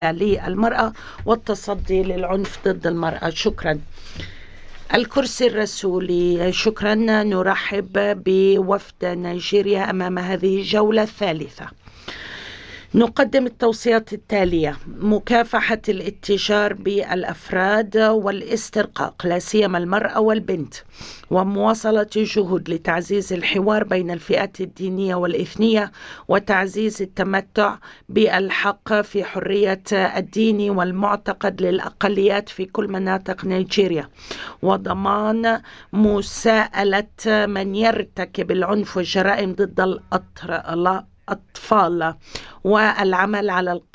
للمرأة والتصدي للعنف ضد المرأة. شكرا. الكرسي الرسولي. شكرا. نرحب بوفد نيجيريا أمام هذه الجولة الثالثة. نقدم التوصيات التالية: مكافحة الاتجار بالأفراد والاسترقاق لا سيما المرأة والبنت، ومواصلة الجهود لتعزيز الحوار بين الفئات الدينية والإثنية، وتعزيز التمتع بالحق في حرية الدين والمعتقد للأقليات في كل مناطق نيجيريا، وضمان مساءلة من يرتكب العنف والجرائم ضد الأطفال، والعمل على